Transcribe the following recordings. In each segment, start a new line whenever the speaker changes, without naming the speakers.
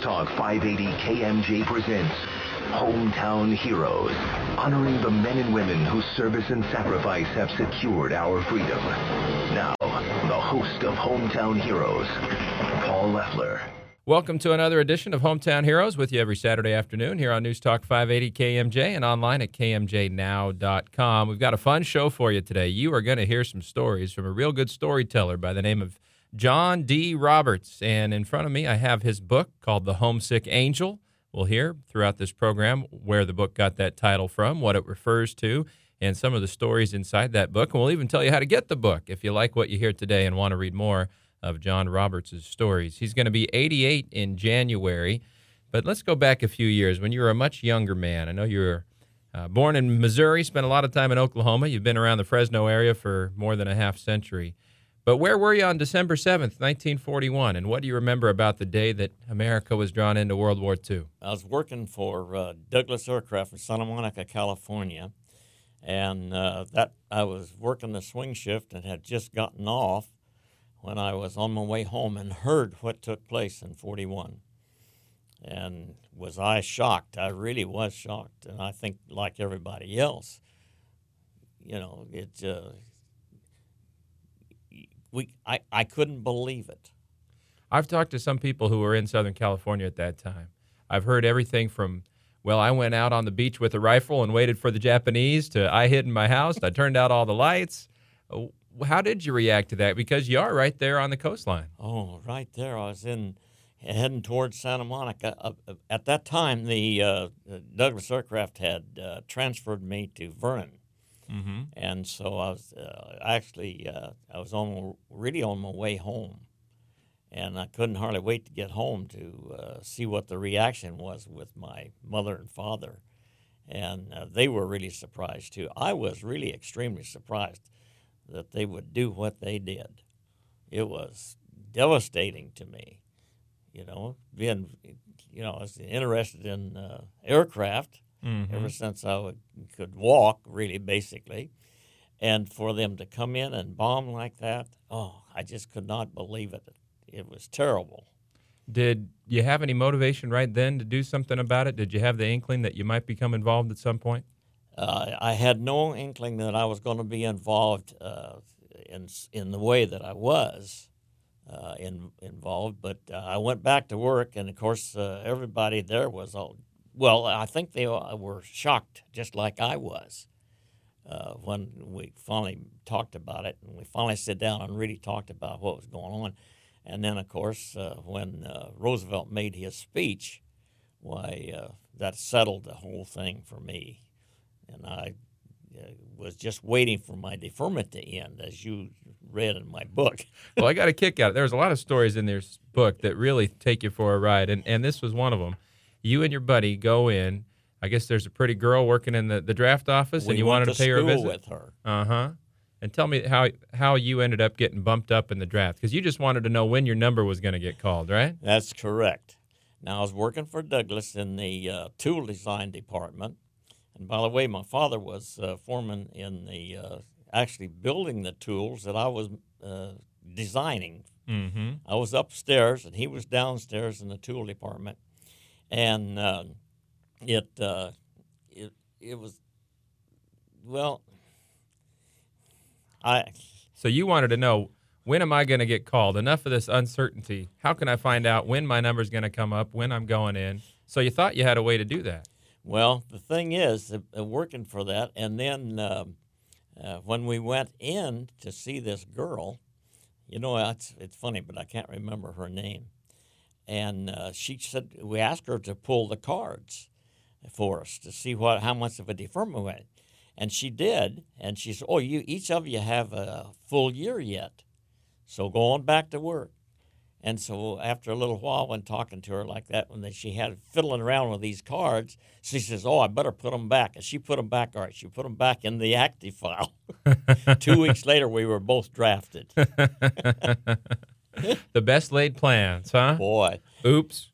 Talk 580 KMJ presents Hometown Heroes, honoring the men and women whose service and sacrifice have secured our freedom. Now, the host of Hometown Heroes, Paul Leffler.
Welcome to another edition of Hometown Heroes, with you every Saturday afternoon here on News Talk 580 KMJ and online at kmjnow.com. We've got a fun show for you today. You are going to hear some stories from a real good storyteller by the name of John D. Roberts. And in front of me, I have his book called The Homesick Angel. We'll hear throughout this program where the book got that title from, what it refers to, and some of the stories inside that book. And we'll even tell you how to get the book if you like what you hear today and want to read more of John Roberts' stories. He's going to be 88 in January, but let's go back a few years when you were a much younger man. I know you were born in Missouri, spent a lot of time in Oklahoma. You've been around the Fresno area for more than a half century. But where were you on December 7th, 1941, and what do you remember about the day that America was drawn into World War II?
I was working for Douglas Aircraft in Santa Monica, California, and that I was working the swing shift and had just gotten off when I was on my way home and heard what took place in 41. And was I shocked? I really was shocked, and I think like everybody else, you know, I couldn't believe it.
I've talked to some people who were in Southern California at that time. I've heard everything from, well, I went out on the beach with a rifle and waited for the Japanese, to I hid in my house, I turned out all the lights. How did you react to that? Because you are right there on the coastline.
Oh, right there. I was heading towards Santa Monica. At that time, the Douglas Aircraft had transferred me to Vernon. Mm-hmm. And so I was I was really on my way home, and I couldn't hardly wait to get home to see what the reaction was with my mother and father, and they were really surprised too. I was really extremely surprised that they would do what they did. It was devastating to me, you know, I was interested in aircraft. Mm-hmm. Ever since I could walk, really, basically. And for them to come in and bomb like that, I just could not believe it. It was terrible.
Did you have any motivation right then to do something about it? Did you have the inkling that you might become involved at some point?
I had no inkling that I was going to be involved in the way that I was involved. But I went back to work, and, of course, everybody there was all... Well, I think they were shocked, just like I was, when we finally talked about it, and we finally sat down and really talked about what was going on. And then, of course, when Roosevelt made his speech, that settled the whole thing for me. And I was just waiting for my deferment to end, as you read in my book.
Well, I got a kick out of it. There's a lot of stories in this book that really take you for a ride, and this was one of them. You and your buddy go in. I guess there's a pretty girl working in the draft office, and you wanted to pay her a visit.
We went to school with her.
Uh-huh. And tell me how you ended up getting bumped up in the draft, because you just wanted to know when your number was going to get called, right?
That's correct. Now, I was working for Douglas in the tool design department. And by the way, my father was foreman in the actually building the tools that I was designing. Mm-hmm. I was upstairs, and he was downstairs in the tool department. And it was, well,
So you wanted to know, when am I going to get called? Enough of this uncertainty. How can I find out when my number's going to come up, when I'm going in? So you thought you had a way to do that.
Well, the thing is, working for that, and then when we went in to see this girl, you know, it's funny, but I can't remember her name. And she said, we asked her to pull the cards for us to see how much of a deferment we had. And she did. And she said, each of you have a full year yet. So go on back to work. And so after a little while, when talking to her like that, she had fiddling around with these cards, she says, I better put them back. And she put them back. All right, she put them back in the active file. 2 weeks later, we were both drafted.
The best laid plans, huh?
Boy.
Oops.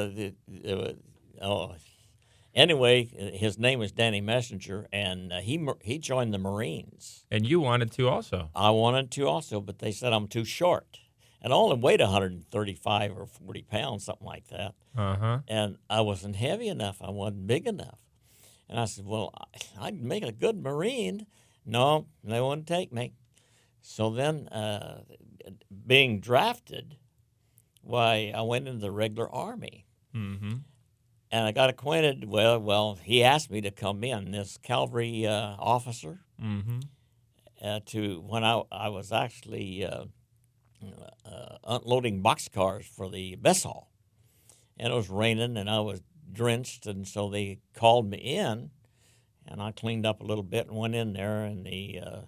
Anyway, his name was Danny Messenger, and he joined the Marines.
And you wanted to also.
I wanted to also, but they said I'm too short. And I only weighed 135 or 40 pounds, something like that.
Uh-huh.
And I wasn't heavy enough. I wasn't big enough. And I said, well, I'd make a good Marine. No, they wouldn't take me. So then, being drafted, why, I went into the regular Army.
Mm-hmm.
And I got acquainted, well, he asked me to come in, this cavalry officer,
Mm-hmm.
when I was actually unloading boxcars for the mess hall. And it was raining, and I was drenched, and so they called me in, and I cleaned up a little bit and went in there, and the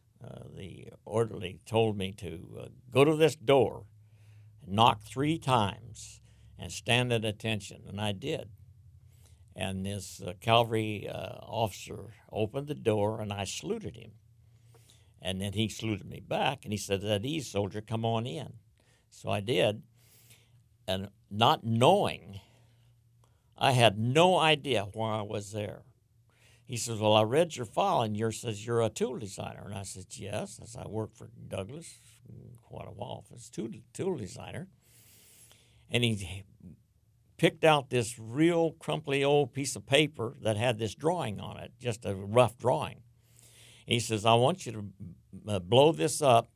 orderly told me to go to this door, knock 3 times, and stand at attention, and I did. And this cavalry officer opened the door, and I saluted him. And then he saluted me back, and he said, "At ease, soldier, come on in." So I did, and not knowing, I had no idea why I was there. He says, "Well, I read your file, and yours says you're a tool designer." And I said, "Yes." I said, "I worked for Douglas quite a while as tool designer." And he picked out this real crumply old piece of paper that had this drawing on it, just a rough drawing. He says, "I want you to blow this up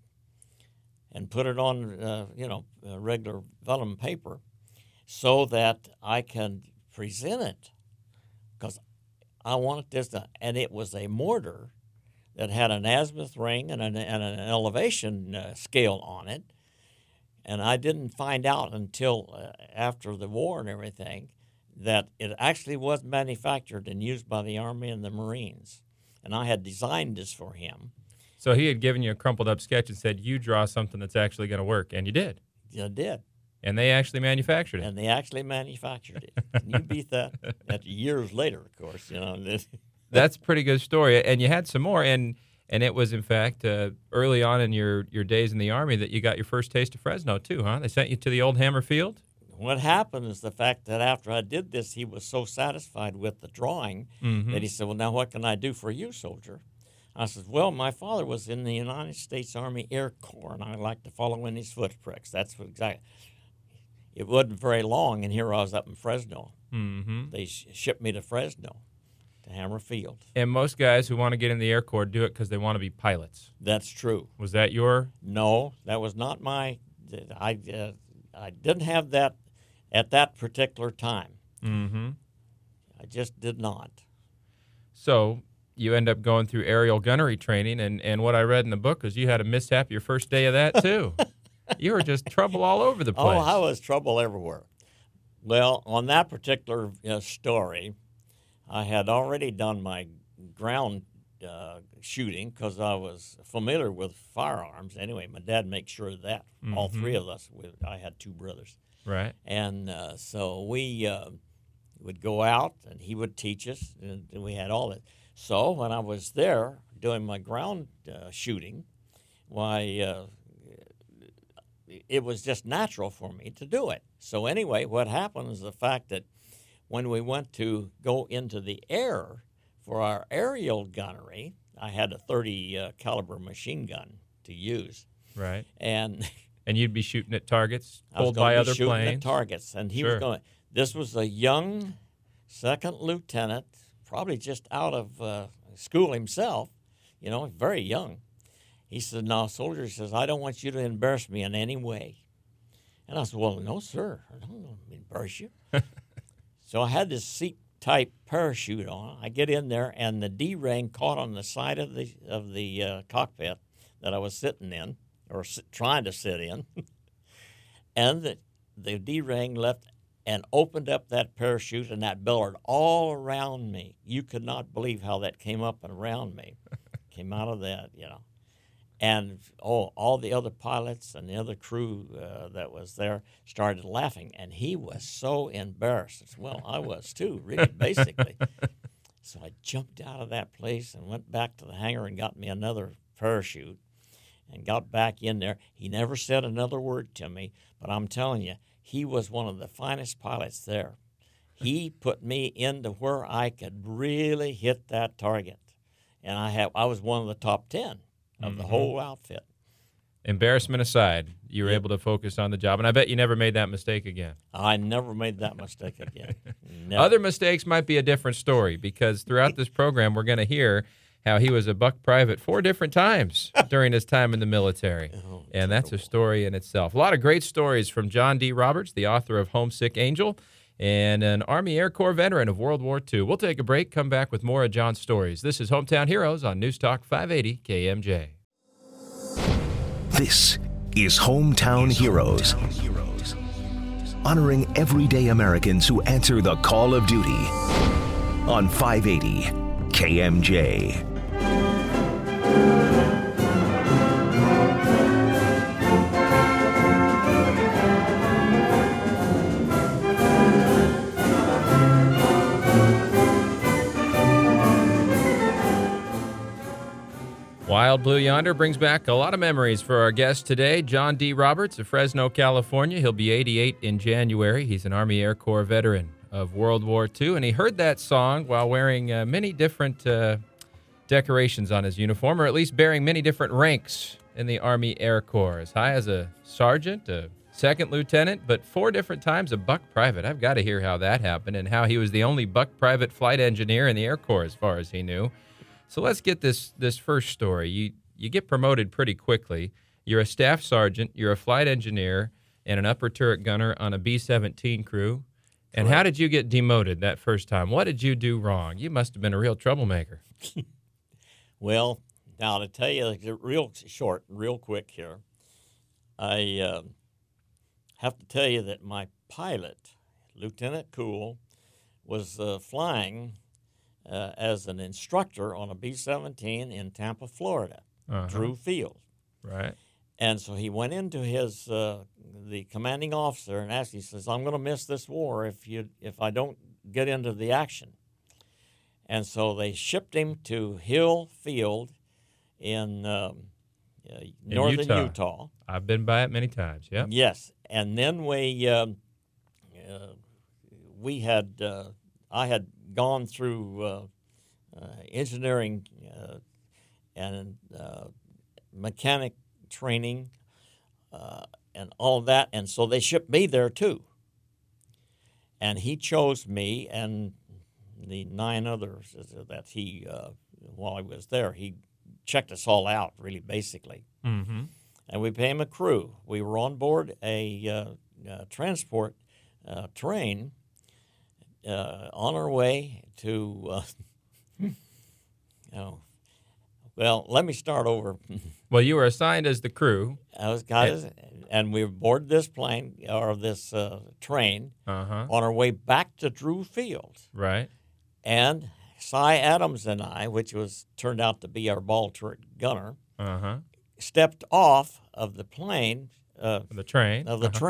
and put it on, regular vellum paper so that I can present it, because I wanted this to," and it was a mortar that had an azimuth ring and an elevation scale on it. And I didn't find out until after the war and everything that it actually was manufactured and used by the Army and the Marines. And I had designed this for him.
So he had given you a crumpled up sketch and said, you draw something that's actually going to work. And you did.
I did.
And they actually manufactured it.
And they actually manufactured it. And you beat that years later, of course.
That's a pretty good story. And you had some more. And it was, in fact, early on in your days in the Army that you got your first taste of Fresno, too, huh? They sent you to the old Hammer Field?
What happened is the fact that after I did this, he was so satisfied with the drawing that he said, "Well, now what can I do for you, soldier?" I said, "Well, my father was in the United States Army Air Corps, and I like to follow in his footprints." That's what exactly. It wasn't very long, and here I was up in Fresno.
Mm-hmm.
They shipped me to Fresno, to Hammer Field.
And most guys who want to get in the Air Corps do it because they want to be pilots.
That's true.
Was that your?
No, that was not my. I didn't have that at that particular time.
Mm-hmm.
I just did not.
So you end up going through aerial gunnery training, and what I read in the book was you had a mishap your first day of that, too. You were just trouble all over the place.
Oh, I was trouble everywhere. Well, on that particular story, I had already done my ground shooting because I was familiar with firearms. Anyway, my dad makes sure of that. Mm-hmm. All 3 of us. I had 2 brothers.
Right.
And so we would go out, and he would teach us, and we had all that. So when I was there doing my ground shooting, it was just natural for me to do it. So anyway, what happened is the fact that when we went to go into the air for our aerial gunnery, I had a 30 caliber machine gun to use.
Right.
And
you'd be shooting at targets pulled
by
other
shooting
planes?
At targets. And he
Sure.
was going. This was a young second lieutenant, probably just out of school himself, very young. He said, "No, soldier," he says, "I don't want you to embarrass me in any way." And I said, "Well, no, sir. I don't want to embarrass you." So I had this seat-type parachute on. I get in there, and the D-ring caught on the side of the cockpit that I was sitting in, or trying to sit in. And the D-ring left and opened up that parachute, and that billowed all around me. You could not believe how that came up and around me. Came out of that, And, all the other pilots and the other crew that was there started laughing, and he was so embarrassed. Well, I was too, really, basically. So I jumped out of that place and went back to the hangar and got me another parachute and got back in there. He never said another word to me, but I'm telling you, he was one of the finest pilots there. He put me into where I could really hit that target, and I was one of the top 10. Of the whole outfit.
Embarrassment aside, you were able to focus on the job, and I bet you never made that mistake again.
I never made that mistake again. Never.
Other mistakes might be a different story, because throughout this program, we're going to hear how he was a buck private 4 different times during his time in the military. And that's a story in itself. A lot of great stories from John D. Roberts, the author of Homesick Angel, and an Army Air Corps veteran of World War II. We'll take a break, come back with more of John's stories. This is Hometown Heroes on News Talk 580 KMJ.
This is Hometown Heroes. Honoring everyday Americans who answer the call of duty on 580 KMJ.
Wild Blue Yonder brings back a lot of memories for our guest today, John D. Roberts of Fresno, California. He'll be 88 in January. He's an Army Air Corps veteran of World War II, and he heard that song while wearing many different decorations on his uniform, or at least bearing many different ranks in the Army Air Corps, as high as a sergeant, a second lieutenant, but 4 different times a buck private. I've got to hear how that happened and how he was the only buck private flight engineer in the Air Corps as far as he knew. So let's get this first story. You get promoted pretty quickly. You're a staff sergeant, you're a flight engineer, and an upper turret gunner on a B-17 crew. And How did you get demoted that first time? What did you do wrong? You must have been a real troublemaker.
Well, now to tell you real short, real quick here, I have to tell you that my pilot, Lieutenant Cool, was flying as an instructor on a B-17 in Tampa, Florida, Drew Field.
Right.
And so he went into his the commanding officer and asked. He says, "I'm going to miss this war if I don't get into the action." And so they shipped him to Hill Field in northern Utah.
I've been by it many times. Yeah.
Yes, and then I had gone through engineering and mechanic training and all that, and so they shipped me there too. And he chose me and the 9 others that he, while I was there, he checked us all out, really, basically.
Mm-hmm.
And we became a crew. We were on board a transport train on our way to, well, let me start over.
Well, you were assigned as the crew.
And we boarded this plane, or this train, on our way back to Drew Field.
Right.
And Cy Adams and I, which turned out to be our ball turret gunner, stepped off of the plane,
the train,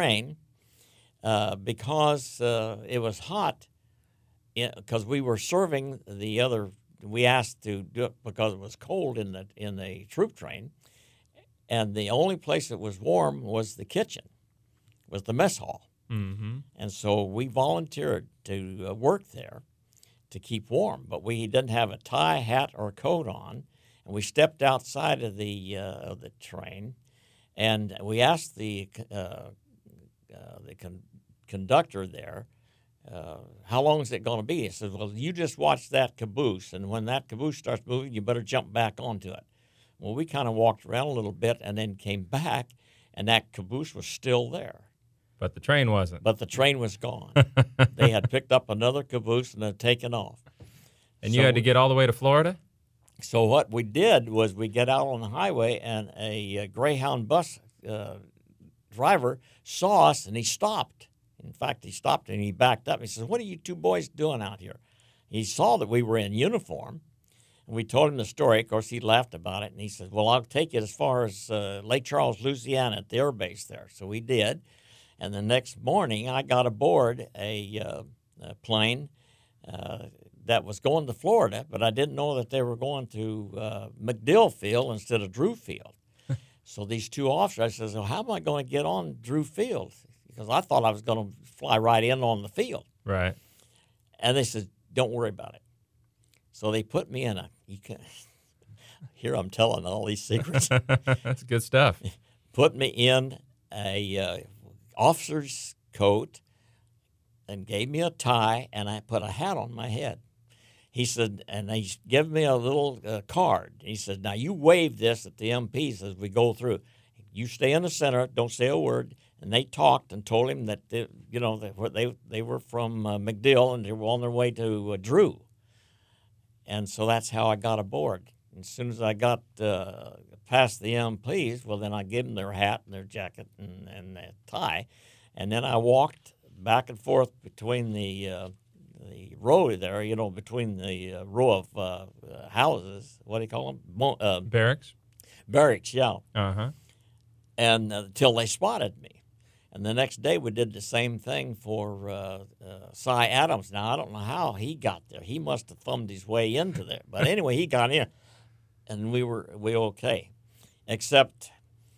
because it was hot. Because we were serving the other, we asked to do it because it was cold in the troop train, and the only place that was warm was the kitchen, was the mess hall.
Mm-hmm.
And so we volunteered to work there to keep warm, but we didn't have a tie, hat, or coat on, and we stepped outside of the train, and we asked the conductor there, how long is it going to be? He said, well, you just watch that caboose, and when that caboose starts moving, you better jump back onto it. Well, we kind of walked around a little bit and then came back, and that caboose was still there.
But the train wasn't.
But the train was gone. They had picked up another caboose and had taken off.
And you had to get all the way to Florida?
So what we did was we get out on the highway, and a Greyhound bus driver saw us, and he stopped. In fact, he stopped and he backed up. He says, "What are you 2 boys doing out here?" He saw that we were in uniform, and we told him the story. Of course, he laughed about it, and he said, "Well, I'll take you as far as Lake Charles, Louisiana, at the air base there." So we did, and the next morning I got aboard a plane that was going to Florida, but I didn't know that they were going to MacDill Field instead of Drew Field. So these 2 officers, I said, "Well, how am I going to get on Drew Field?" Because I thought I was going to fly right in on the field.
Right.
And they said, "Don't worry about it." So they put me in here I'm telling all these secrets.
That's good stuff.
put me in a officer's coat and gave me a tie, and I put a hat on my head. He said, and they gave me a little card. He said, now you wave this at the MPs as we go through. You stay in the center, don't say a word. And they talked and told him that they were from MacDill and they were on their way to Drew. And so that's how I got aboard. As soon as I got past the MPs, well, then I gave them their hat and their jacket and their tie. And then I walked back and forth between the row there, between the row of houses. What do you call them?
Barracks?
Barracks, yeah.
Uh-huh.
And until they spotted me. And the next day we did the same thing for Cy Adams. Now, I don't know how he got there. He must have thumbed his way into there. But anyway, he got in, and we were okay. Except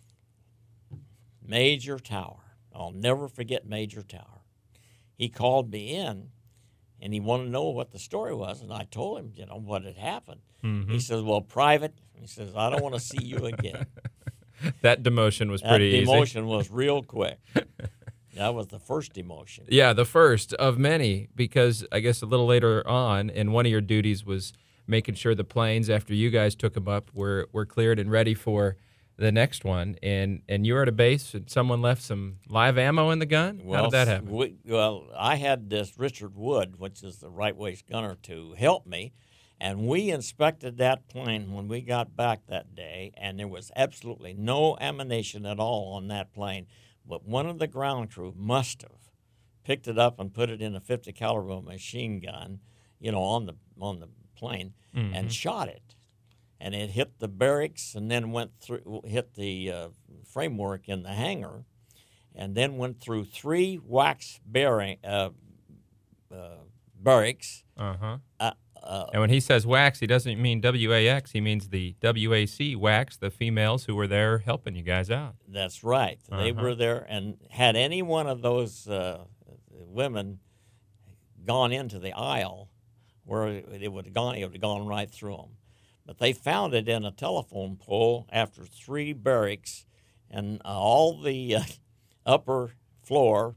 Major Tower. I'll never forget Major Tower. He called me in, and he wanted to know what the story was, and I told him, what had happened.
Mm-hmm.
He says, well, Private, he says, I don't want to see you again.
That demotion was pretty easy.
That demotion was real quick. That was the first demotion.
Yeah, the first of many, because I guess a little later on, and one of your duties was making sure the planes, after you guys took them up, were cleared and ready for the next one. And you were at a base, and someone left some live ammo in the gun? How did that happen?
I had this Richard Wood, which is the right-waist gunner, to help me. And we inspected that plane when we got back that day, and there was absolutely no ammunition at all on that plane. But one of the ground crew must have picked it up and put it in a 50 caliber machine gun, on the plane,
mm-hmm.
and shot it. And it hit the barracks, and then hit the framework in the hangar, and then went through 3 wax barracks.
Uh-huh. And when he says wax, he doesn't mean WAX. He means the WAC wax, the females who were there helping you guys out.
That's right. They were there, and had any one of those women gone into the aisle where it would have gone right through them. But they found it in a telephone pole after 3 barracks, and all the upper floor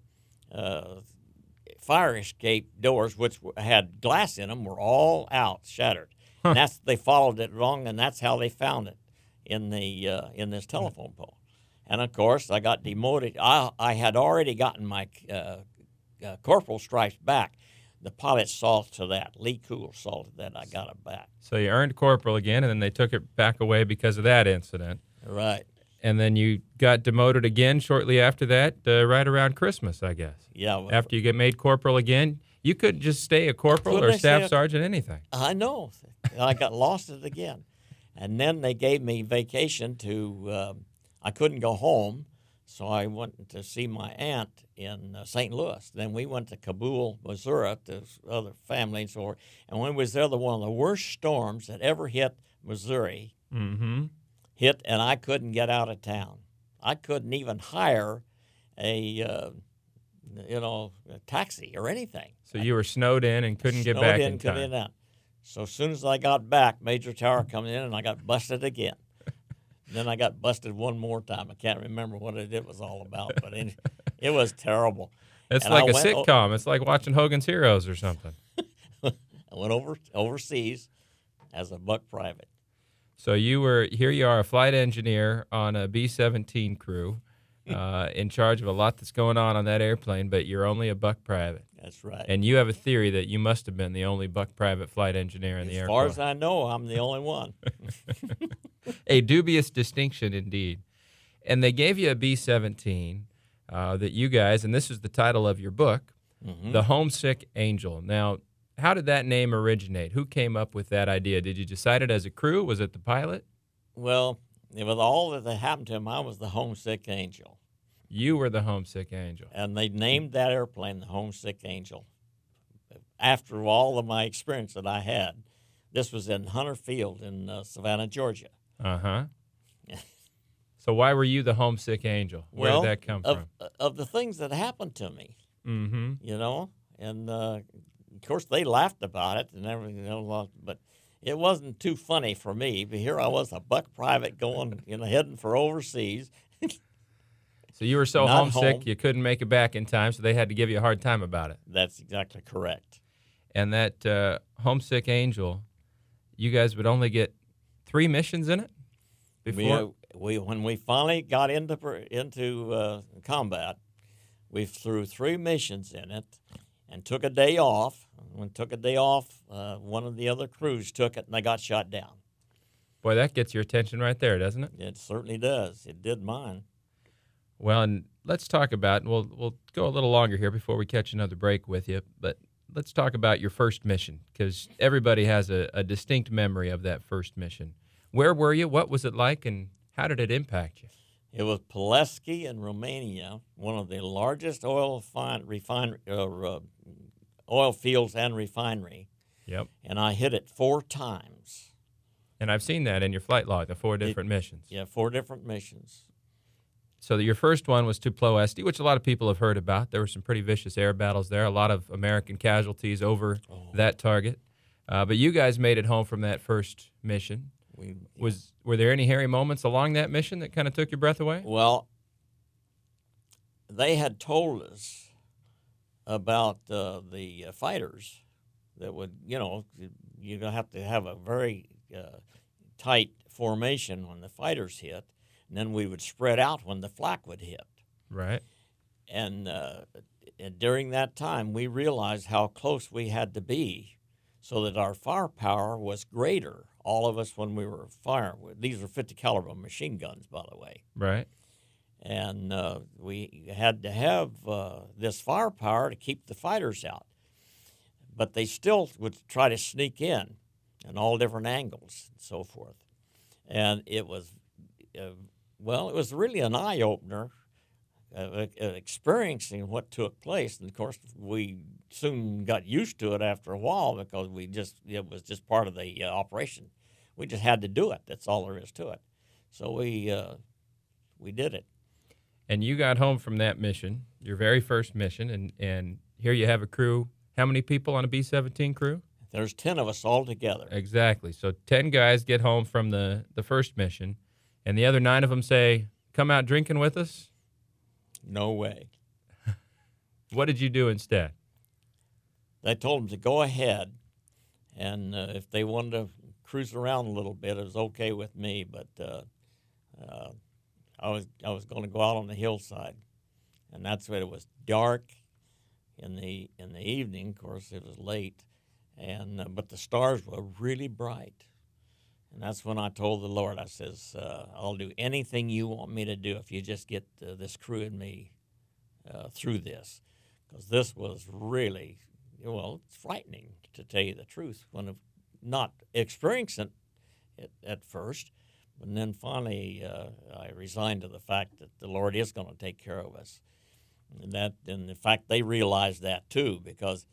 fire escape doors, which had glass in them, were all out, shattered.
Huh.
And they followed it wrong, and that's how they found it in this telephone pole. And of course, I got demoted. I had already gotten my corporal stripes back. The pilot saw to that. Lee Cool saw to that. I got it back.
So you earned corporal again, and then they took it back away because of that incident.
Right.
And then you got demoted again shortly after that, right around Christmas, I guess.
Yeah. Well,
after you get made corporal again, you couldn't just stay a corporal or staff sergeant, anything.
I know. I got lost it again. And then they gave me vacation I couldn't go home, so I went to see my aunt in St. Louis. Then we went to Kabul, Missouri, to other family and so forth. And when we was there, one of the worst storms that ever hit Missouri hit, and I couldn't get out of town. I couldn't even hire a taxi or anything.
So you were snowed in and couldn't get back in time.
Couldn't get out. So as soon as I got back, Major Tower come in, and I got busted again. Then I got busted one more time. I can't remember what it was all about, but it was terrible.
It's like a sitcom. It's like watching Hogan's Heroes or something.
I went overseas as a buck private.
So you are a flight engineer on a B-17 crew, in charge of a lot that's going on that airplane, but you're only a buck private.
That's right.
And you have a theory that you must have been the only buck private flight engineer in the Air Force.
As far as I know, I'm the only one.
A dubious distinction indeed. And they gave you a B-17 that you guys, and this is the title of your book, The Homesick Angel. Now, how did that name originate? Who came up with that idea? Did you decide it as a crew? Was it the pilot?
Well, with all that happened to him, I was the homesick angel.
You were the homesick angel.
And they named that airplane the Homesick Angel. After all of my experience that I had, this was in Hunter Field in Savannah, Georgia.
Uh-huh. So why were you the homesick angel? Where did that come from?
Of the things that happened to me, and of course they laughed about it and everything, but it wasn't too funny for me. But here I was, a buck private going, heading for overseas,
So you were so
Not
homesick
home.
you couldn't make it back in time, so they had to give you a hard time about it.
That's exactly correct.
And that Homesick Angel, you guys would only get 3 missions in it before?
When we finally got into combat, we flew 3 missions in it and took a day off. When took a day off, one of the other crews took it, and they got shot down.
Boy, that gets your attention right there, doesn't it?
It certainly does. It did mine.
Well, and let's talk about, and we'll go a little longer here before we catch another break with you, but let's talk about your first mission, because everybody has a distinct memory of that first mission. Where were you? What was it like, and how did it impact you?
It was Pulaski in Romania, one of the largest oil fields and refinery.
Yep.
And I hit it 4 times.
And I've seen that in your flight log, the 4 different missions.
Yeah, 4 different missions.
So your first one was to Ploesti, which a lot of people have heard about. There were some pretty vicious air battles there, a lot of American casualties over that target. But you guys made it home from that first mission. Were there any hairy moments along that mission that kind of took your breath away?
Well, they had told us about the fighters that would, you're going to have a very tight formation when the fighters hit, and then we would spread out when the flak would hit.
Right.
And during that time, we realized how close we had to be so that our firepower was greater. All of us, when we were firing, these were 50 caliber machine guns, by the way.
Right.
And we had to have this firepower to keep the fighters out. But they still would try to sneak in all different angles and so forth. And it was, it was really an eye-opener experiencing what took place. And, of course, we soon got used to it after a while because it was just part of the operation. We just had to do it. That's all there is to it. So we did it.
And you got home from that mission, your very first mission, and here you have a crew. How many people on a B-17 crew?
There's 10 of us all together.
Exactly. So 10 guys get home from the first mission, and the other 9 of them say, come out drinking with us?
No way.
What did you do instead?
They told them to go ahead, and if they wanted to cruise around a little bit, it was okay with me, but I was going to go out on the hillside, and that's when it was dark in the evening. Of course, it was late, and but the stars were really bright, and that's when I told the Lord, I says, I'll do anything you want me to do if you just get this crew and me through this, because this was really, it's frightening, to tell you the truth, when not experiencing it at first. And then finally, I resigned to the fact that the Lord is going to take care of us. And in fact, they realized that too, because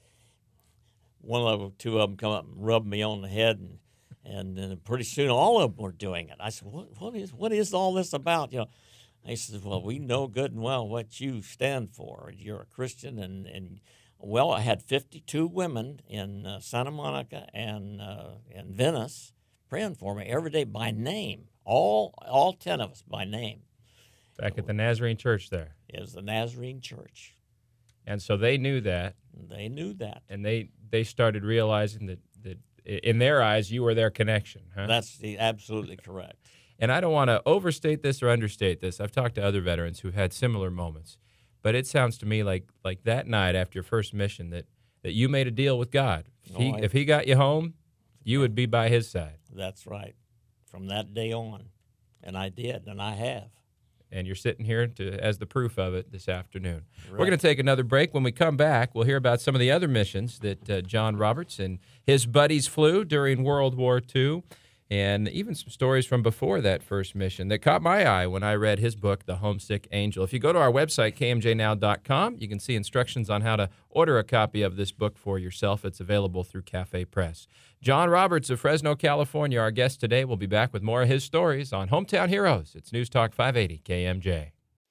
two of them come up and rubbed me on the head, and then pretty soon all of them were doing it. I said, "What is all this about?" They said, "Well, we know good and well what you stand for. You're a Christian, and well, I had 52 women in Santa Monica and Venice praying for me every day by name." All 10 of us by name.
Back at the Nazarene Church there.
It was the Nazarene Church.
And so they knew that.
They knew that.
And they started realizing that in their eyes, you were their connection. Huh?
That's absolutely correct.
And I don't want to overstate this or understate this. I've talked to other veterans who've had similar moments. But it sounds to me like that night after your first mission that you made a deal with God. If he got you home, you would be by his side.
That's right. From that day on, and I did, and I have.
And you're sitting here as the proof of it this afternoon.
Right.
We're going to take another break. When we come back, we'll hear about some of the other missions that John Roberts and his buddies flew during World War II, and even some stories from before that first mission that caught my eye when I read his book, The Homesick Angel. If you go to our website, kmjnow.com, you can see instructions on how to order a copy of this book for yourself. It's available through Cafe Press. John Roberts of Fresno, California, our guest today. We'll be back with more of his stories on Hometown Heroes. It's News Talk 580 KMJ.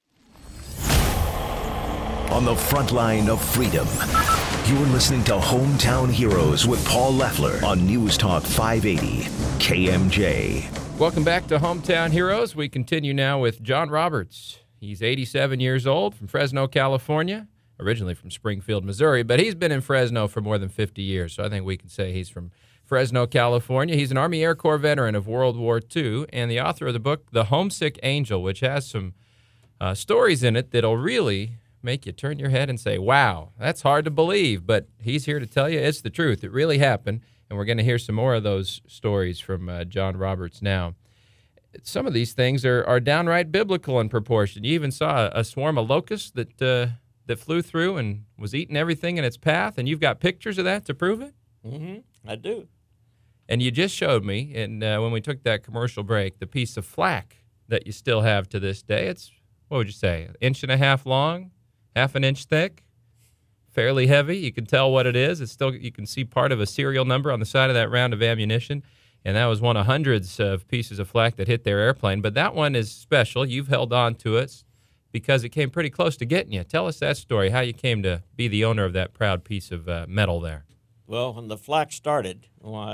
On the front line of freedom, you're listening to Hometown Heroes with Paul Leffler on News Talk 580 KMJ.
Welcome back to Hometown Heroes. We continue now with John Roberts. He's 87 years old, from Fresno, California, originally from Springfield, Missouri, but he's been in Fresno for more than 50 years, so I think we can say he's from Fresno, California. He's an Army Air Corps veteran of World War II and the author of the book, The Homesick Angel, which has some stories in it that'll really make you turn your head and say, wow, that's hard to believe, but he's here to tell you it's the truth. It really happened, and we're going to hear some more of those stories from John Roberts now. Some of these things are downright biblical in proportion. You even saw a swarm of locusts that flew through and was eating everything in its path, and you've got pictures of that to prove it?
Mm-hmm. I do.
And you just showed me, and when we took that commercial break, the piece of flak that you still have to this day. It's, what would you say, 1.5 inches long, 1/2 inch thick, fairly heavy. You can tell what it is. It's still, you can see part of a serial number on the side of that round of ammunition. And that was one of hundreds of pieces of flak that hit their airplane. But that one is special. You've held on to it because it came pretty close to getting you. Tell us that story, how you came to be the owner of that proud piece of metal there.
Well, when the flak started,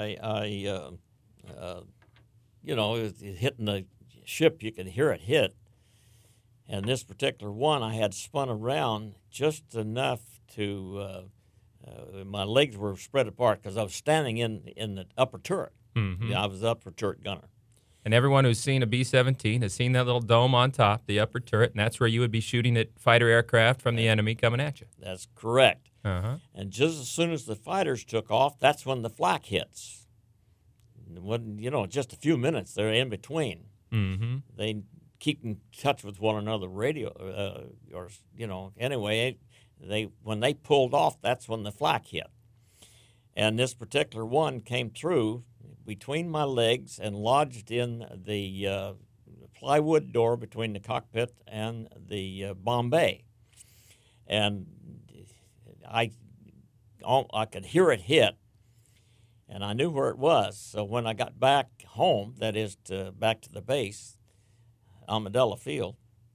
it was hitting the ship, you could hear it hit. And this particular one, I had spun around just enough to, my legs were spread apart because I was standing in the upper turret.
Mm-hmm.
Yeah, I was the upper turret gunner.
And everyone who's seen a B-17 has seen that little dome on top, the upper turret, and that's where you would be shooting at fighter aircraft from the enemy coming at you.
That's correct.
Uh-huh.
And just as soon as the fighters took off, that's when the flak hits. When, just a few minutes they're in between.
Mm-hmm.
They keep in touch with one another radio, anyway, when they pulled off, that's when the flak hit. And this particular one came through between my legs and lodged in the plywood door between the cockpit and the bomb bay. And I could hear it hit, and I knew where it was. So when I got back home, that is, back to the base, Armadillo Field,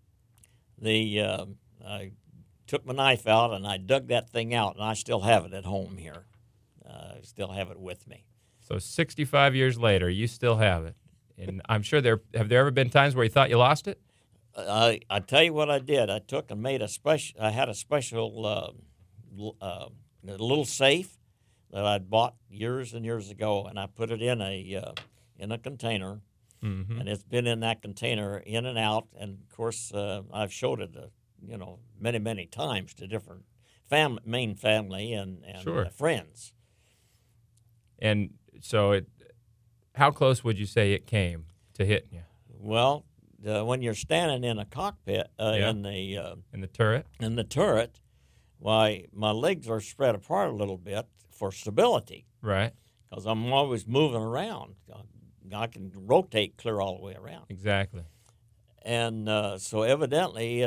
I took my knife out and I dug that thing out, and I still have it at home here. I still have it with me.
So 65 years later, you still have it. And I'm sure have there ever been times where you thought you lost it?
I tell you what I did. I took and made I had a special little safe that I'd bought years and years ago, and I put it in a container,
mm-hmm.
and it's been in that container in and out. And of course, I've showed it, many, many times to different main family and
sure.
Friends.
And so, how close would you say it came to hitting you?
Well, when you're standing in a cockpit in
the turret,
why my legs are spread apart a little bit for stability.
Right.
Because I'm always moving around. I can rotate clear all the way around.
Exactly.
And so evidently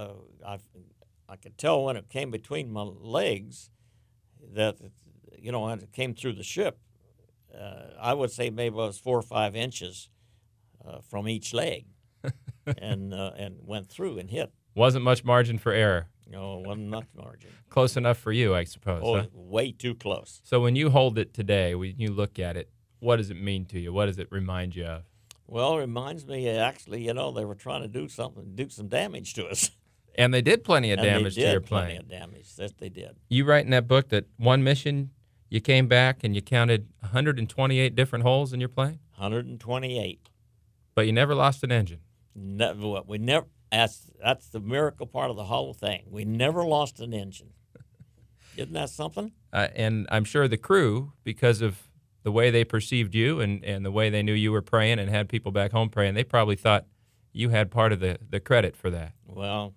I could tell when it came between my legs that, when it came through the ship, I would say maybe it was 4 or 5 inches from each leg and went through and hit.
Wasn't much margin for error.
No, wasn't much margin.
Close enough for you, I suppose.
Oh,
huh?
Way too close.
So when you hold it today, when you look at it, what does it mean to you? What does it remind you of?
Well, it reminds me, actually, they were trying to do some damage to us.
And they did plenty of damage to your plane.
Plenty of damage. Yes, they did.
You write in that book that one mission, you came back and you counted 128 different holes in your plane?
128.
But you never lost an engine?
We never. That's the miracle part of the whole thing. We never lost an engine. Isn't that something?
And I'm sure the crew, because of the way they perceived you and the way they knew you were praying and had people back home praying, they probably thought you had part of the credit for that.
Well,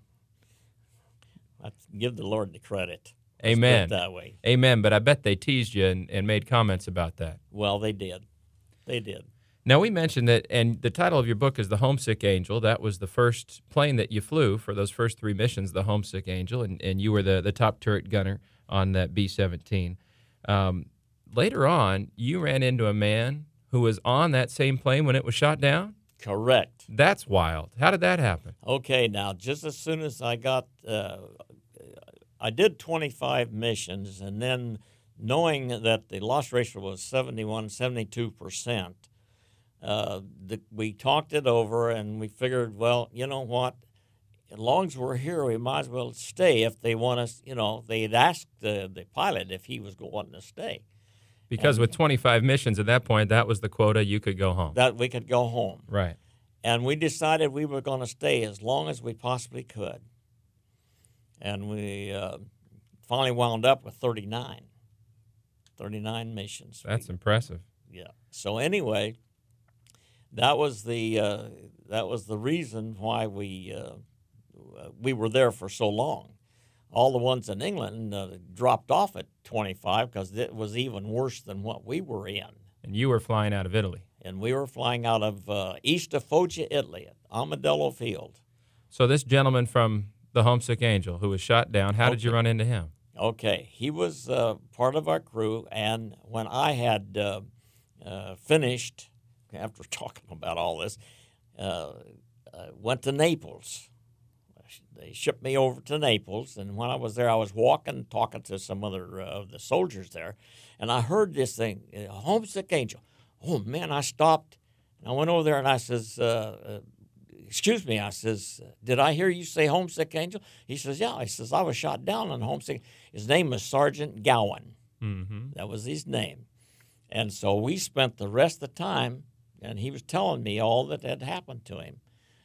I give the Lord the credit.
Amen.
Let's put it that way.
Amen. But I bet they teased you and made comments about that.
Well, they did. They did.
Now, we mentioned that, and the title of your book is The Homesick Angel. That was the first plane that you flew for those first 3 missions, the Homesick Angel, and you were the top turret gunner on that B-17. Later on, you ran into a man who was on that same plane when it was shot down?
Correct.
That's wild. How did that happen?
Okay, now, just as soon as I got, I did 25 missions, and then knowing that the loss ratio was 72%, we talked it over, and we figured, well, you know what? as long as we're here, we might as well stay if they want us. They had asked the pilot if he was wanting to stay.
Because with 25 missions at that point, that was the quota. You could go home.
That we could go home.
Right.
And we decided we were going to stay as long as we possibly could. And we finally wound up with 39 missions.
That's impressive.
Yeah. So anyway, that was the reason why we were there for so long. All the ones in England dropped off at 25 because it was even worse than what we were in.
And you were flying out of Italy.
And we were flying out of east of Foggia, Italy, at Armadillo Field.
So this gentleman from the Homesick Angel who was shot down, how did you run into him?
Okay, he was part of our crew, and when I had finished, after talking about all this, went to Naples. They shipped me over to Naples, and when I was there, I was talking to some other of the soldiers there, and I heard this thing, Homesick Angel. Oh, man, I stopped, and I went over there, and I says, excuse me, I says, did I hear you say Homesick Angel? He says, yeah. He says, I was shot down on Homesick. His name was Sergeant Gowan. Mm-hmm. That was his name. And so we spent the rest of the time, and he was telling me all that had happened to him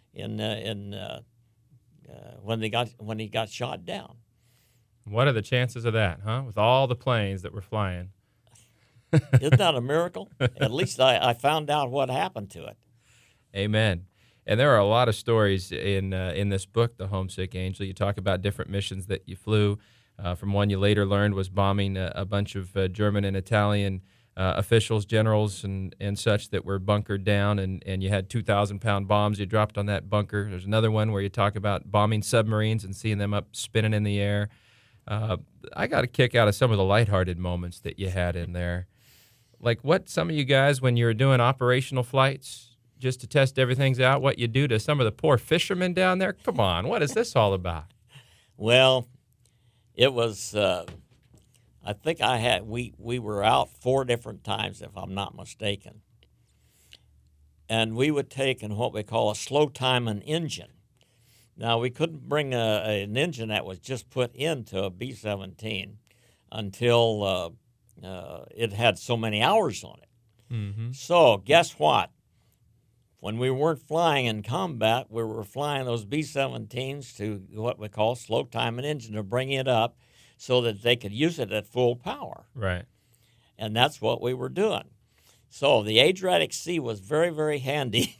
when he got shot down.
What are the chances of that, huh? With all the planes that were flying.
Isn't that a miracle? At least I found out what happened to it.
Amen. And there are a lot of stories in this book, The Homesick Angel. You talk about different missions that you flew. From one you later learned was bombing a bunch of German and Italian officials, generals, and such that were bunkered down, and you had 2,000-pound bombs you dropped on that bunker. There's another one where you talk about bombing submarines and seeing them up spinning in the air. I got a kick out of some of the lighthearted moments that you had in there. Like what some of you guys, when you were doing operational flights, just to test everything out, what you do to some of the poor fishermen down there? Come on, what is this all about?
Well, it was, I think we were out 4 different times, if I'm not mistaken. And we would take what we call a slow timing engine. Now, we couldn't bring an engine that was just put into a B-17 until it had so many hours on it. Mm-hmm. So guess what? When we weren't flying in combat, we were flying those B-17s to what we call slow timing engine to bring it up so that they could use it at full power.
Right.
And that's what we were doing. So the Adriatic Sea was very, very handy.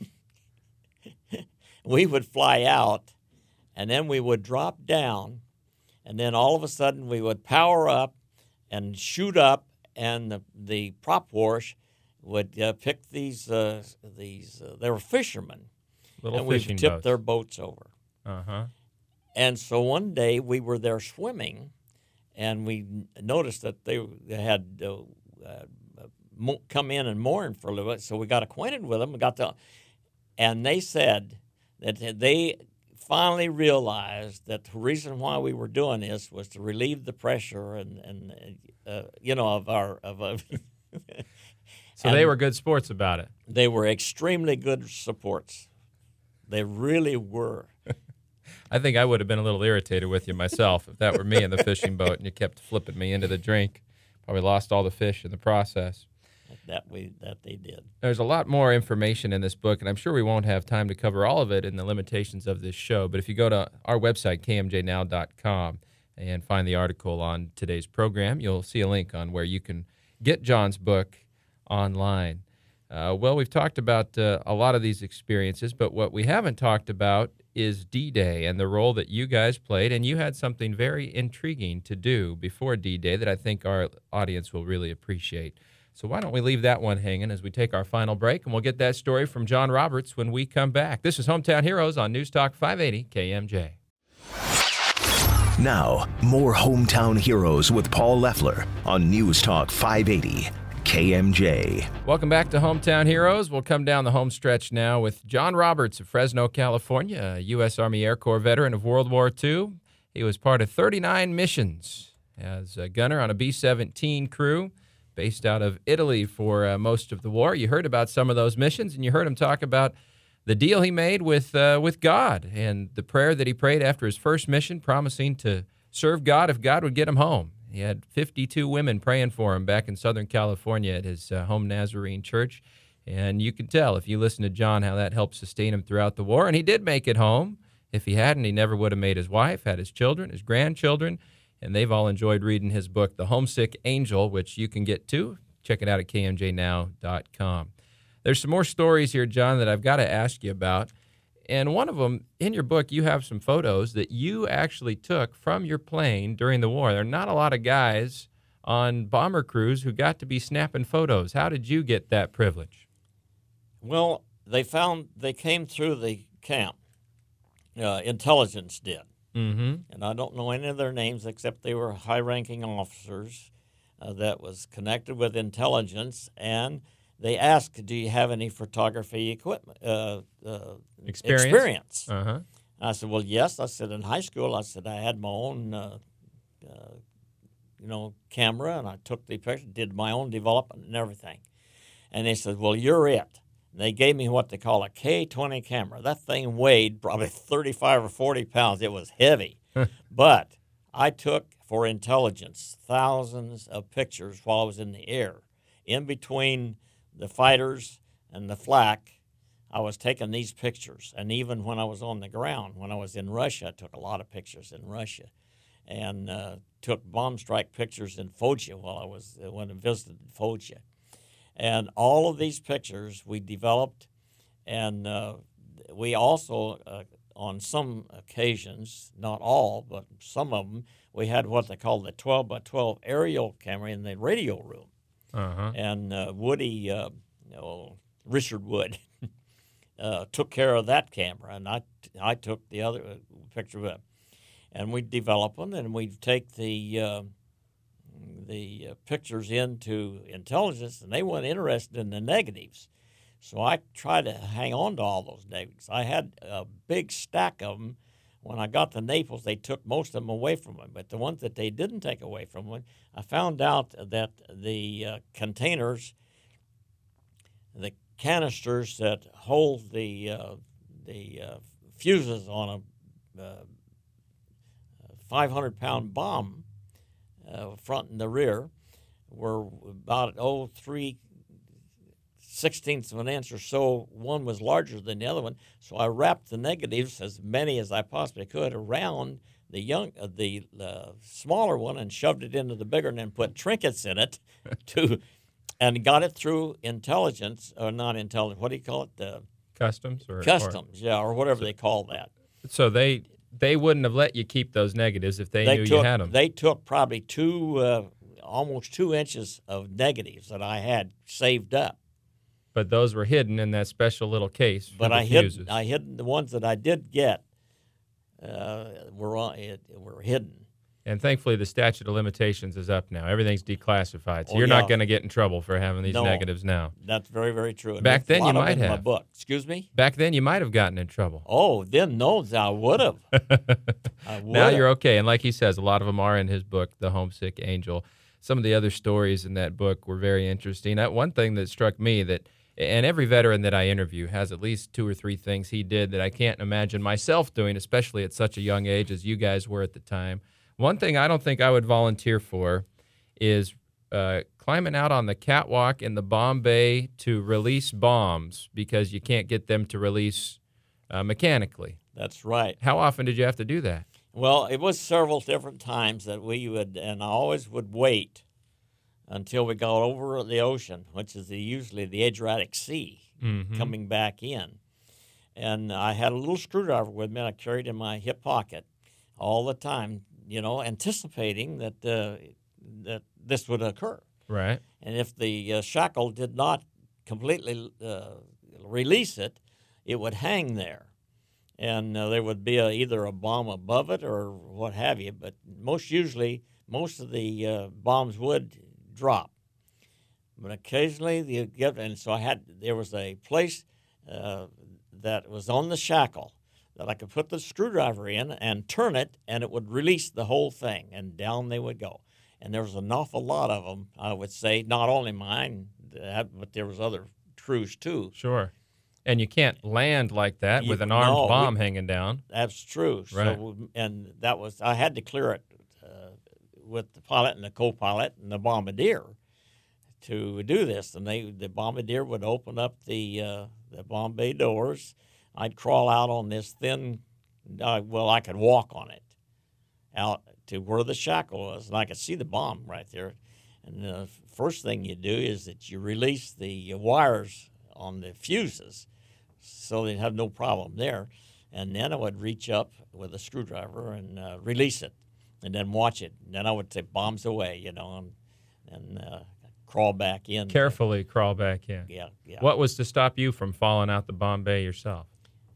We would fly out, and then we would drop down, and then all of a sudden we would power up and shoot up, and the prop wash would pick these they were fishermen,
little
and
fishing
we'd tip
boats.
their boats over.
Uh-huh.
And so one day we were there swimming, and we noticed that they had come in and moored for a little bit. So we got acquainted with them. And they said that they finally realized that the reason why we were doing this was to relieve the pressure of our.
So they were good sports about it.
They were extremely good supports. They really were.
I think I would have been a little irritated with you myself if that were me in the fishing boat and you kept flipping me into the drink. Probably lost all the fish in the process.
That they did.
There's a lot more information in this book, and I'm sure we won't have time to cover all of it in the limitations of this show. But if you go to our website, kmjnow.com, and find the article on today's program, you'll see a link on where you can get John's book online. Well, we've talked about a lot of these experiences, but what we haven't talked about is D-Day and the role that you guys played, and you had something very intriguing to do before D-Day that I think our audience will really appreciate. So why don't we leave that one hanging as we take our final break, and we'll get that story from John Roberts when we come back. This is Hometown Heroes on News Talk 580 KMJ.
Now, more Hometown Heroes with Paul Leffler on News Talk 580 KMJ.
Welcome back to Hometown Heroes. We'll come down the home stretch now with John Roberts of Fresno, California, a U.S. Army Air Corps veteran of World War II. He was part of 39 missions as a gunner on a B-17 crew based out of Italy for most of the war. You heard about some of those missions, and you heard him talk about the deal he made with God and the prayer that he prayed after his first mission, promising to serve God if God would get him home. He had 52 women praying for him back in Southern California at his home Nazarene church. And you can tell, if you listen to John, how that helped sustain him throughout the war. And he did make it home. If he hadn't, he never would have made his wife, had his children, his grandchildren, and they've all enjoyed reading his book, The Homesick Angel, which you can get too. Check it out at kmjnow.com. There's some more stories here, John, that I've got to ask you about. And one of them, in your book, you have some photos that you actually took from your plane during the war. There are not a lot of guys on bomber crews who got to be snapping photos. How did you get that privilege?
Well, they came through the camp. Intelligence did.
Mm-hmm.
And I don't know any of their names except they were high-ranking officers that was connected with intelligence, and they asked, do you have any photography equipment experience?
Uh-huh.
I said, well, yes. I said, in high school, I said I had my own camera, and I took the picture, did my own development and everything. And they said, well, you're it. And they gave me what they call a K-20 camera. That thing weighed probably 35 or 40 pounds. It was heavy. But I took, for intelligence, thousands of pictures while I was in the air. In between the fighters and the flak, I was taking these pictures. And even when I was on the ground, when I was in Russia, I took a lot of pictures in Russia. And took bomb strike pictures in Foggia when I visited Foggia. And all of these pictures we developed, and we also, on some occasions, not all, but some of them, we had what they call the 12 by 12 aerial camera in the radio room.
Uh-huh.
And Richard Wood, took care of that camera, and I took the other picture of it. And we'd develop them, and we'd take the pictures into intelligence, and they weren't interested in the negatives. So I tried to hang on to all those negatives. I had a big stack of them. When I got to Naples, they took most of them away from me. But the ones that they didn't take away from me, I found out that the containers, the canisters that hold the fuses on a 500-pound bomb, front and the rear, were about 3/16 of an inch or so. One was larger than the other one, so I wrapped the negatives, as many as I possibly could, around the smaller one and shoved it into the bigger one and put trinkets in it and got it through intelligence, or not intelligence, what do you call it?
Customs?
Or whatever they call that.
So they wouldn't have let you keep those negatives if they knew you had them.
They took probably almost 2 inches of negatives that I had saved up.
But those were hidden in that special little case.
But I hid the ones that I did get were hidden.
And thankfully, the statute of limitations is up now. Everything's declassified, so you're not going to get in trouble for having these negatives now.
That's very, very true.
Back then, you might have.
My book. Excuse me?
Back then, you might have gotten in trouble.
Oh, then no, I would have.
Now you're okay. And like he says, a lot of them are in his book, The Homesick Angel. Some of the other stories in that book were very interesting. One thing that struck me and every veteran that I interview has at least 2 or 3 things he did that I can't imagine myself doing, especially at such a young age as you guys were at the time. One thing I don't think I would volunteer for is climbing out on the catwalk in the bomb bay to release bombs because you can't get them to release mechanically.
That's right.
How often did you have to do that?
Well, it was several different times that we would, and I always would wait until we got over the ocean, which is usually the Adriatic Sea, coming back in. And I had a little screwdriver with me, and I carried in my hip pocket all the time, anticipating that this would occur.
Right.
And if the shackle did not completely release it, it would hang there. And there would be either a bomb above it or what have you. But most of the bombs would drop. But occasionally, there was a place that was on the shackle that I could put the screwdriver in and turn it, and it would release the whole thing, and down they would go. And there was an awful lot of them, I would say, not only mine, but there was other crews too.
Sure. And you can't land like that with an armed bomb hanging down.
That's true.
Right.
So, and that was, I had to clear it with the pilot and the co-pilot and the bombardier to do this. And the bombardier would open up the bomb bay doors. I'd crawl out on this thin, I could walk on it out to where the shackle was, and I could see the bomb right there. And the first thing you do is that you release the wires on the fuses so they'd have no problem there. And then I would reach up with a screwdriver and release it, and then watch it. And then I would say, bombs away, and crawl back in.
Carefully crawl back in.
Yeah.
What was to stop you from falling out the bomb bay yourself?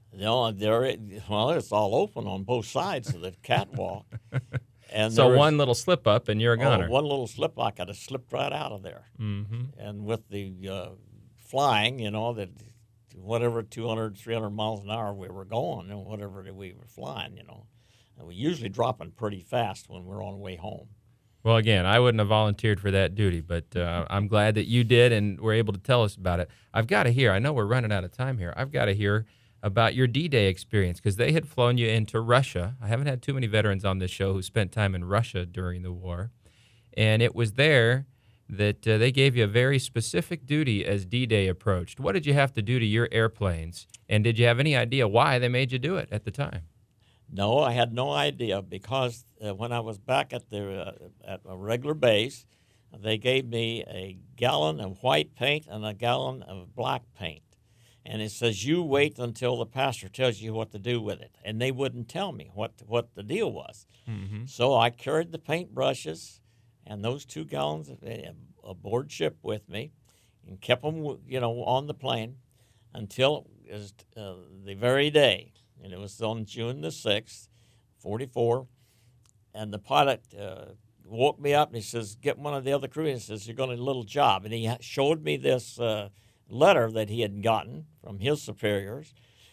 It's all open on both sides of the catwalk. And
so one little slip up and you're a gunner.
One little slip, I could have slipped right out of there.
Mm-hmm.
And with the flying, that whatever 200, 300 miles an hour we were going, and whatever we were flying, and we usually dropping pretty fast when we're on the way home.
Well, again, I wouldn't have volunteered for that duty, but I'm glad that you did and were able to tell us about it. I've got to hear, I know we're running out of time here, I've got to hear about your D-Day experience, because they had flown you into Russia. I haven't had too many veterans on this show who spent time in Russia during the war. And it was there that they gave you a very specific duty as D-Day approached. What did you have to do to your airplanes? And did you have any idea why they made you do it at the time?
No, I had no idea, because when I was back at at a regular base, they gave me a gallon of white paint and a gallon of black paint. And it says, you wait until the pastor tells you what to do with it. And they wouldn't tell me what the deal was.
Mm-hmm.
So I carried the paint brushes and those 2 gallons aboard ship with me and kept them, on the plane until it was the very day. And it was on June the 6th, 44. And the pilot woke me up and he says, get one of the other crew. And he says, you're going to a little job. And he showed me this letter that he had gotten from his superiors,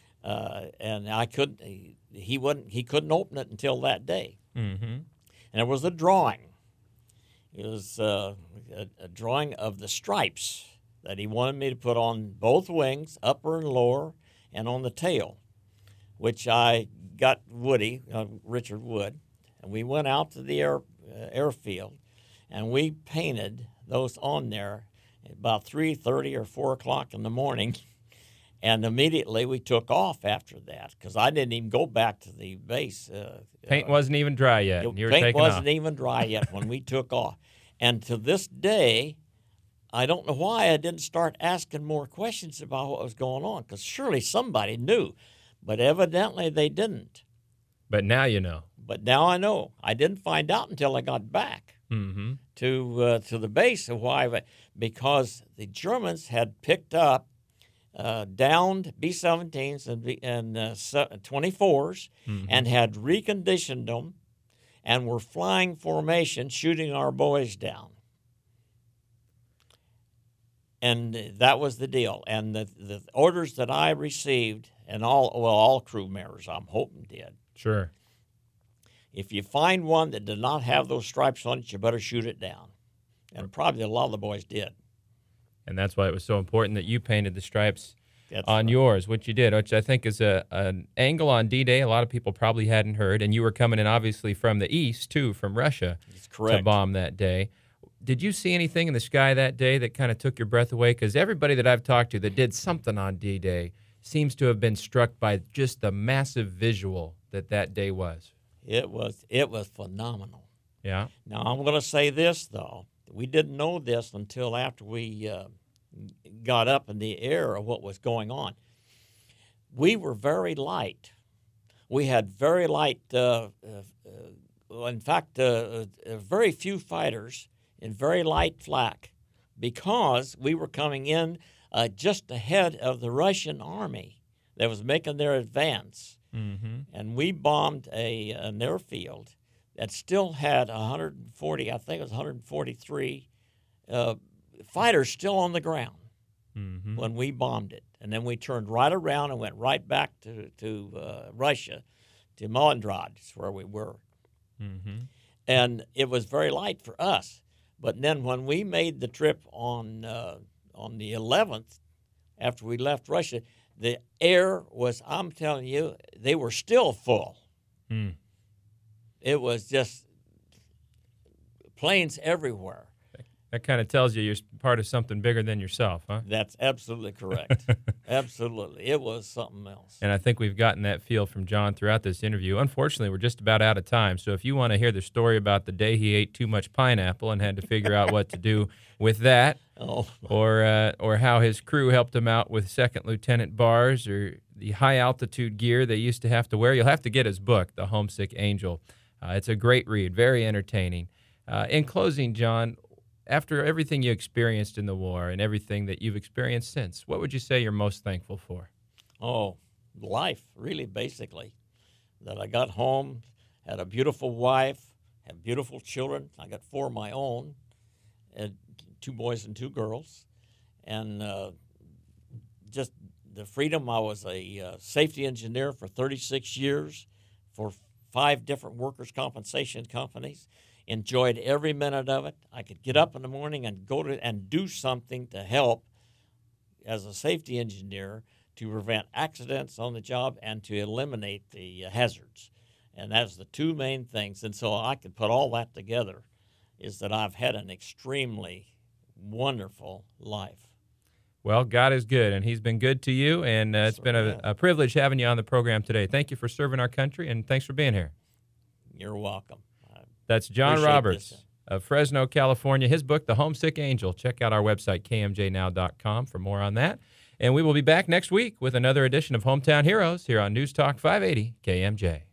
and I couldn't. He couldn't open it until that day.
Mm-hmm.
And it was a drawing. It was a drawing of the stripes that he wanted me to put on both wings, upper and lower, and on the tail, which I got Richard Wood, and we went out to the airfield, and we painted those on there about 3:30 or 4 o'clock in the morning, and immediately we took off after that, because I didn't even go back to the base.
Paint wasn't even dry yet. You were
paint
taking
wasn't
off.
even dry yet when we took off. And to this day, I don't know why I didn't start asking more questions about what was going on, because surely somebody knew, but evidently they didn't.
But now you know.
But now I know. I didn't find out until I got back.
Mm-hmm.
To the base of why, because the Germans had picked up downed B-17s and 24s, mm-hmm. and had reconditioned them and were flying formation, shooting our boys down. And that was the deal. And the orders that I received, and all crew members, I'm hoping, did.
Sure.
If you find one that did not have those stripes on it, you better shoot it down. And probably a lot of the boys did.
And that's why it was so important that you painted the stripes on
right.
yours, which you did, which I think is an angle on D-Day a lot of people probably hadn't heard. And you were coming in, obviously, from the east, too, from Russia,
That's correct.
to bomb that day. Did you see anything in the sky that day that kind of took your breath away? Because everybody that I've talked to that did something on D-Day seems to have been struck by just the massive visual that day was.
It was phenomenal.
Yeah.
Now, I'm going to say this, though. We didn't know this until after we got up in the air of what was going on. We were very light. We had very light, in fact, very few fighters in very light flak, because we were coming in just ahead of the Russian army that was making their advance.
Mm-hmm.
And we bombed an airfield that still had 140, I think it was 143 fighters still on the ground,
mm-hmm.
when we bombed it. And then we turned right around and went right back to Russia, to Malindrad, is where we were.
Mm-hmm.
And it was very light for us. But then when we made the trip on the 11th, after we left Russia, the air was, I'm telling you, they were still full. It was just planes everywhere.
That kind of tells you you're part of something bigger than yourself, huh?
That's absolutely correct. Absolutely. It was something else.
And I think we've gotten that feel from John throughout this interview. Unfortunately, we're just about out of time. So if you want to hear the story about the day he ate too much pineapple and had to figure out what to do with that, or how his crew helped him out with second lieutenant bars, or the high-altitude gear they used to have to wear, you'll have to get his book, The Homesick Angel. It's a great read, very entertaining. In closing, John, after everything you experienced in the war and everything that you've experienced since, what would you say you're most thankful for?
Oh, life, really, basically. That I got home, had a beautiful wife, had beautiful children. I got 4 of my own, and 2 boys and 2 girls. And just the freedom. I was a safety engineer for 36 years for 5 different workers' compensation companies. Enjoyed every minute of it. I could get up in the morning and go to and do something to help as a safety engineer to prevent accidents on the job and to eliminate the hazards. And that's the 2 main things. And so I could put all that together, is that I've had an extremely wonderful life.
Well, God is good, and he's been good to you, and it's been a privilege having you on the program today. Thank you for serving our country, and thanks for being here.
You're welcome.
That's John Roberts of Fresno, California. His book, The Homesick Angel. Check out our website, kmjnow.com, for more on that. And we will be back next week with another edition of Hometown Heroes here on News Talk 580 KMJ.